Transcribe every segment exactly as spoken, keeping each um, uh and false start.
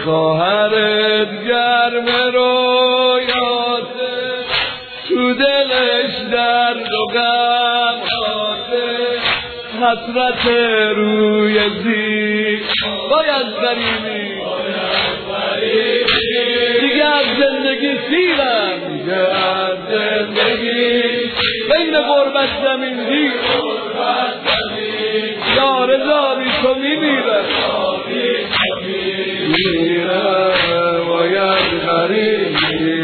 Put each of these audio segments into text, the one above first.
خواهرت گرم رویاته، تو دلش درد و غم هاته، حسرت روی زیر باید غریبی دیگه از زندگی سیرم، دیگه از زندگی بین غربت زمین زیر یار زاری تو میمیره میره باید غریبی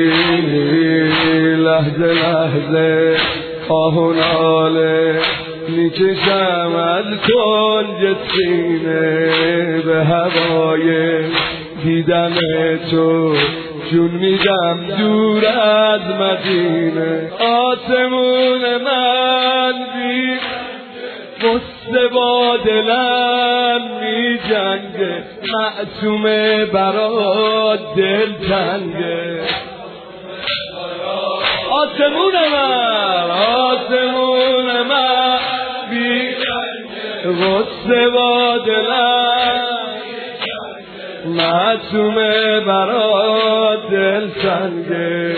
لحظه لحظه آه و ناله میکشم از کنج سینه به هوای دیدن تو، جون میدم دور از مدینه. آسمون من بی قصه با دلم می جنگه، معصومه برات دل تنگه. آسمون من آسمون من بی قصه با دلم، معصومه برات دل تنگه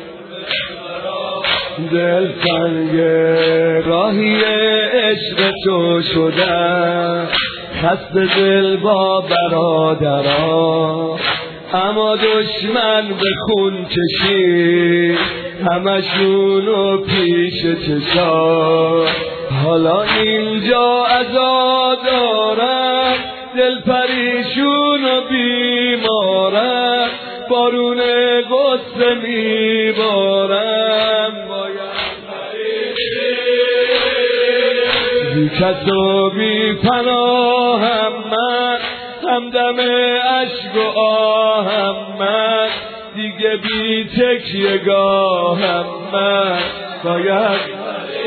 دل تنگه. راهی عشق تو شدم خسته دل با برادران، اما دشمن به خون کشید همشونو پیش چشا. حالا اینجا عزا دارم، دل پریشون و بیمارم، بارون غصه میبارم. بی کس و بی پناهم من، همدم عشق و آهم من، دیگه بی تکیه گاهم من. باید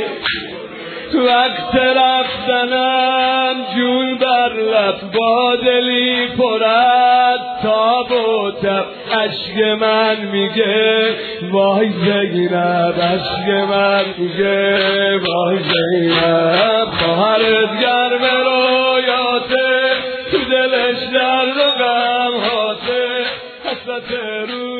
وقت رفتنم جون بر لب، با دلی پر از تاب و تب. عشق من میگه وای زینب، عشق من میگه وای زینب. خواهرت گرم رویاته، تو دلش درد و غم هاته، حسرت رو